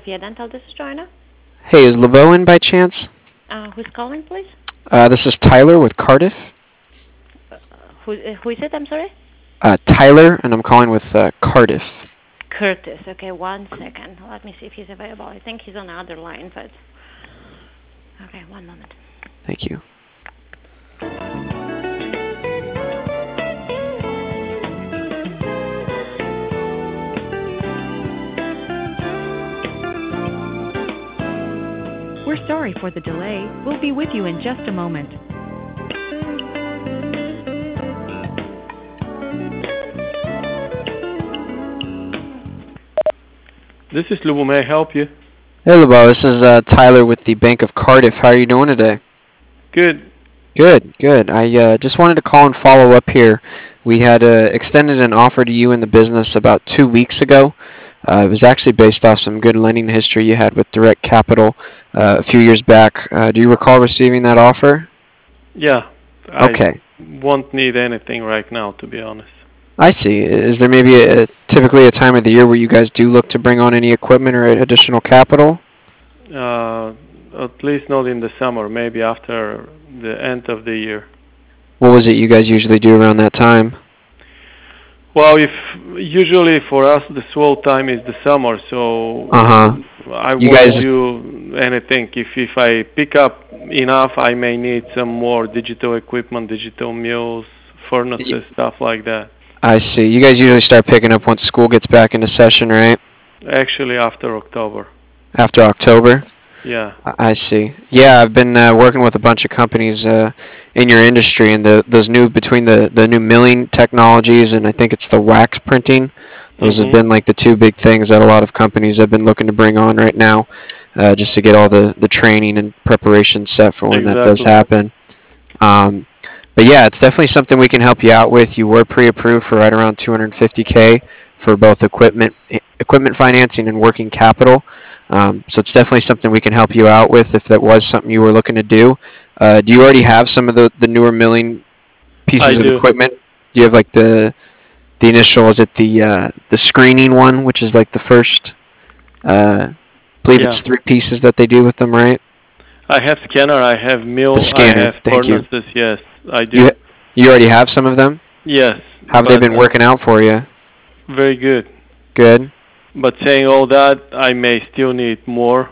Sophia Dental. This is Joanna. Hey, is Laveau in by chance? Who's calling, please? This is Tyler with Cardiff. Who is it? I'm sorry. Tyler, and I'm calling with Cardiff. Curtis. Okay, 1 second. Let me see if he's available. I think he's on the other line, but okay, 1 moment. Thank you. We're sorry for the delay. We'll be with you in just a moment. This is Lubo. May I help you? Hey, Laveau. This is Tyler with the Bank of Cardiff. How are you doing today? Good. Good. I just wanted to call and follow up here. We had extended an offer to you in the business about 2 weeks ago. It was actually based off some good lending history you had with Direct Capital a few years back. Do you recall receiving that offer? Yeah. Okay. I won't need anything right now, to be honest. I see. Is there maybe typically a time of the year where you guys do look to bring on any equipment or additional capital? At least not in the summer. Maybe after the end of the year. What was it you guys usually do around that time? Well, if usually for us the slow time is the summer, so I won't do anything. If I pick up enough, I may need some more digital equipment, digital mills, furnaces, stuff like that. I see. You guys usually start picking up once school gets back into session, right? Actually, after October. After October? Yeah. I see. Yeah, I've been working with a bunch of companies in your industry, and those between the new milling technologies and I think it's the wax printing. Those have been like the two big things that a lot of companies have been looking to bring on right now, just to get all the training and preparation set for when that does happen. But yeah, it's definitely something we can help you out with. You were pre-approved for right around $250K for both equipment financing and working capital. So it's definitely something we can help you out with if that was something you were looking to do. Do you already have some of the newer milling pieces of equipment? Do you have like the initial, is it the screening one, which is like the first, I believe it's 3 pieces that they do with them, right? I have scanner, I have mill, I have furnaces, yes, I do. You already have some of them? Yes. How have they been working out for you? Very good. Good. But saying all that, I may still need more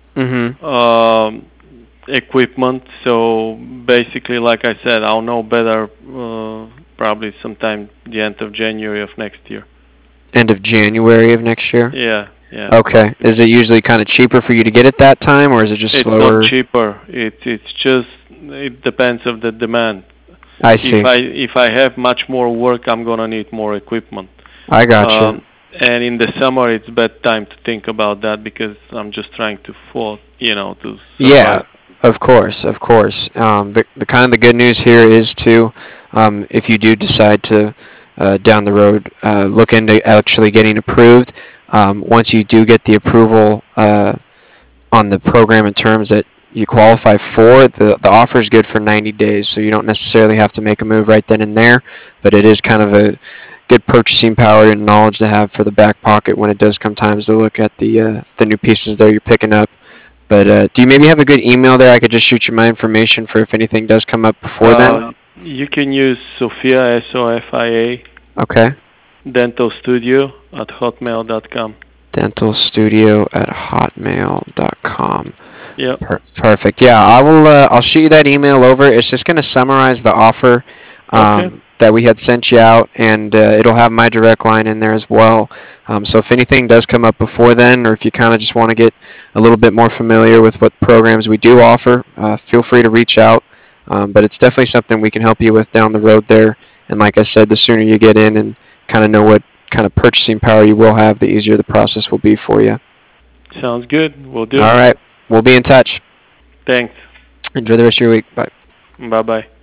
equipment. So basically, like I said, I'll know better probably sometime the end of January of next year. End of January of next year? Yeah. Okay. Is it usually kind of cheaper for you to get it that time, or is it just slower? It's not cheaper. It's just, it depends on the demand. I see. If I have much more work, I'm gonna need more equipment. I got you. And in the summer, it's bad time to think about that because I'm just trying to to survive. Yeah, of course. The kind of the good news here is too, if you do decide to down the road look into actually getting approved, once you do get the approval on the program in terms that you qualify for, the offer is good for 90 days, so you don't necessarily have to make a move right then and there, but it is kind of a good purchasing power and knowledge to have for the back pocket when it does come times to look at the new pieces there you're picking up. But do you maybe have a good email there? I could just shoot you my information for if anything does come up before then. You can use Sophia, Sofia. Okay. Dental Studio at hotmail.com. Dental Studio at hotmail.com. Yep. Perfect. Yeah, I'll shoot you that email over. It's just going to summarize the offer that we had sent you out, and it'll have my direct line in there as well. So if anything does come up before then, or if you kind of just want to get a little bit more familiar with what programs we do offer, feel free to reach out. But it's definitely something we can help you with down the road there. And like I said, the sooner you get in and kind of know what kind of purchasing power you will have, the easier the process will be for you. Sounds good. We'll do it. All right. We'll be in touch. Thanks. Enjoy the rest of your week. Bye. Bye-bye.